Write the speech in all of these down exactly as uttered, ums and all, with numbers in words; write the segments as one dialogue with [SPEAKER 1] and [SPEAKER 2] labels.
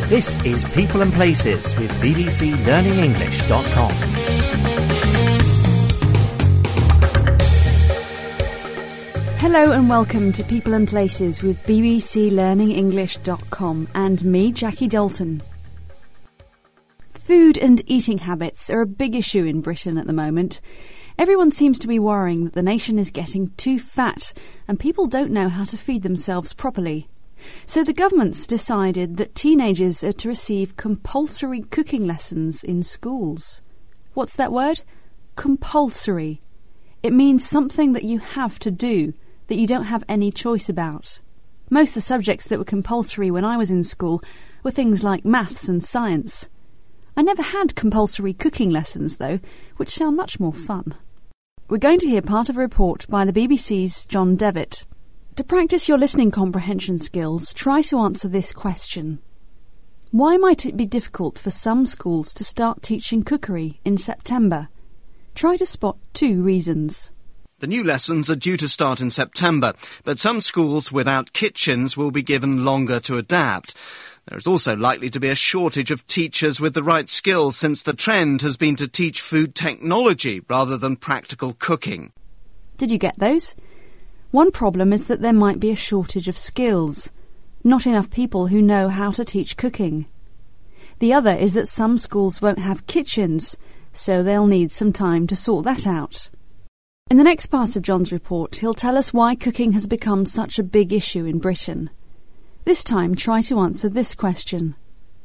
[SPEAKER 1] This is People and Places with B B C Learning English dot com.
[SPEAKER 2] Hello and welcome to People and Places with B B C Learning English dot com and me, Jackie Dalton. Food and eating habits are a big issue in Britain at the moment. Everyone seems to be worrying that the nation is getting too fat and people don't know how to feed themselves properly. So the government's decided that teenagers are to receive compulsory cooking lessons in schools. What's that word? Compulsory. It means something that you have to do, that you don't have any choice about. Most of the subjects that were compulsory when I was in school were things like maths and science. I never had compulsory cooking lessons, though, which sound much more fun. We're going to hear part of a report by the B B C's John Devitt. To practice your listening comprehension skills, try to answer this question. Why might it be difficult for some schools to start teaching cookery in September? Try to spot two reasons.
[SPEAKER 3] The new lessons are due to start in September, but some schools without kitchens will be given longer to adapt. There is also likely to be a shortage of teachers with the right skills since the trend has been to teach food technology rather than practical cooking.
[SPEAKER 2] Did you get those? One problem is that there might be a shortage of skills. Not enough people who know how to teach cooking. The other is that some schools won't have kitchens, so they'll need some time to sort that out. In the next part of John's report, he'll tell us why cooking has become such a big issue in Britain. This time, try to answer this question.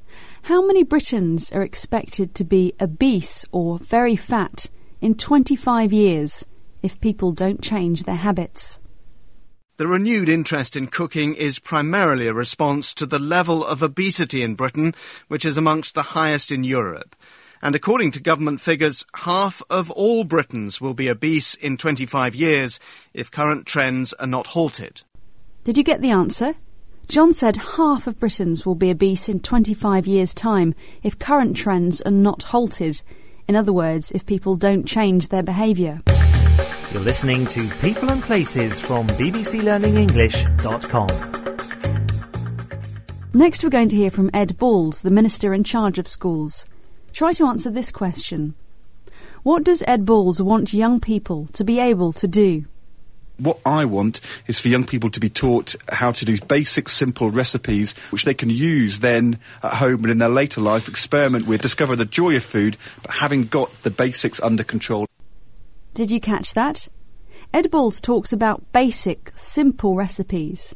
[SPEAKER 2] How many Britons are expected to be obese or very fat in twenty-five years if people don't change their habits?
[SPEAKER 3] The renewed interest in cooking is primarily a response to the level of obesity in Britain, which is amongst the highest in Europe. And according to government figures, half of all Britons will be obese in twenty-five years if current trends are not halted.
[SPEAKER 2] Did you get the answer? John said half of Britons will be obese in twenty-five years' time if current trends are not halted. In other words, if people don't change their behaviour.
[SPEAKER 1] You're listening to People and Places from B B C Learning English dot com.
[SPEAKER 2] Next we're going to hear from Ed Balls, the Minister in charge of schools. Try to answer this question. What does Ed Balls want young people to be able to do?
[SPEAKER 4] What I want is for young people to be taught how to do basic, simple recipes which they can use then at home and in their later life, experiment with, discover the joy of food, but having got the basics under control.
[SPEAKER 2] Did you catch that? Ed Balls talks about basic, simple recipes.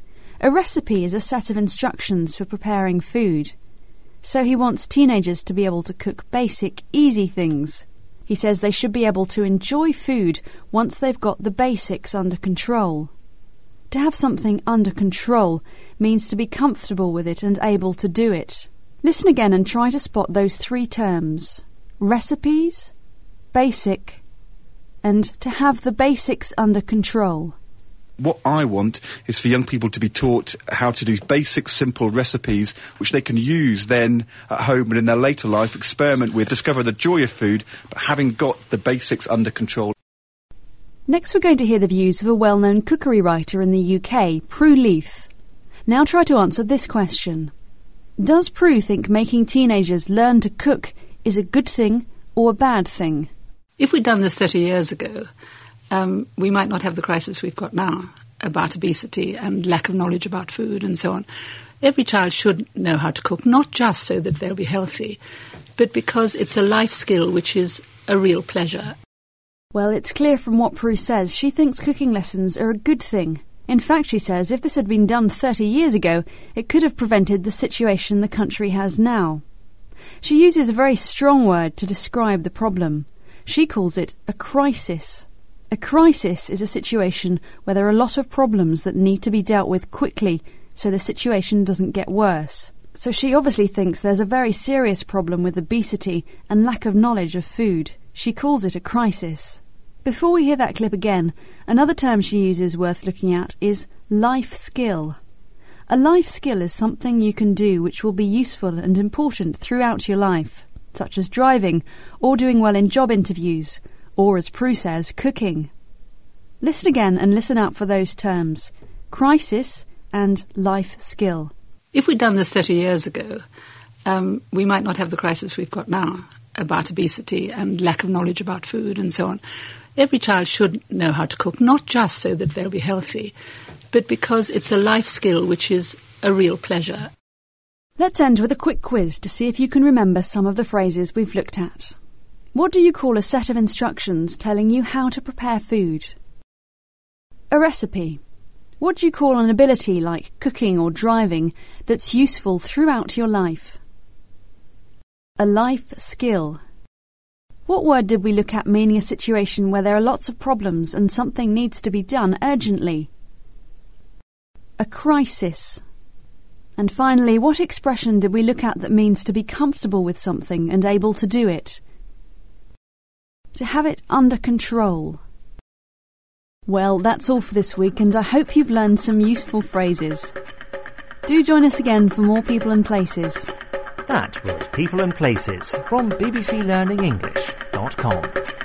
[SPEAKER 2] A recipe is a set of instructions for preparing food. So he wants teenagers to be able to cook basic, easy things. He says they should be able to enjoy food once they've got the basics under control. To have something under control means to be comfortable with it and able to do it. Listen again and try to spot those three terms. Recipes, basic, and to have the basics under control.
[SPEAKER 4] What I want is for young people to be taught how to do basic, simple recipes which they can use then at home and in their later life, experiment with, discover the joy of food, but having got the basics under control.
[SPEAKER 2] Next we're going to hear the views of a well-known cookery writer in the U K, Prue Leith. Now try to answer this question. Does Prue think making teenagers learn to cook is a good thing or a bad thing?
[SPEAKER 5] If we'd done this thirty years ago, um, we might not have the crisis we've got now about obesity and lack of knowledge about food and so on. Every child should know how to cook, not just so that they'll be healthy, but because it's a life skill which is a real pleasure.
[SPEAKER 2] Well, it's clear from what Prue says she thinks cooking lessons are a good thing. In fact, she says if this had been done thirty years ago, it could have prevented the situation the country has now. She uses a very strong word to describe the problem. She calls it a crisis. A crisis is a situation where there are a lot of problems that need to be dealt with quickly so the situation doesn't get worse. So she obviously thinks there's a very serious problem with obesity and lack of knowledge of food. She calls it a crisis. Before we hear that clip again, another term she uses worth looking at is life skill. A life skill is something you can do which will be useful and important throughout your life, such as driving, or doing well in job interviews, or, as Prue says, cooking. Listen again and listen out for those terms, crisis and life skill.
[SPEAKER 5] If we'd done this thirty years ago, um, we might not have the crisis we've got now about obesity and lack of knowledge about food and so on. Every child should know how to cook, not just so that they'll be healthy, but because it's a life skill which is a real pleasure.
[SPEAKER 2] Let's end with a quick quiz to see if you can remember some of the phrases we've looked at. What do you call a set of instructions telling you how to prepare food? A recipe. What do you call an ability like cooking or driving that's useful throughout your life? A life skill. What word did we look at meaning a situation where there are lots of problems and something needs to be done urgently? A crisis. And finally, what expression did we look at that means to be comfortable with something and able to do it? To have it under control. Well, that's all for this week, and I hope you've learned some useful phrases. Do join us again for more People and Places.
[SPEAKER 1] That was People and Places from b b c learning english dot com.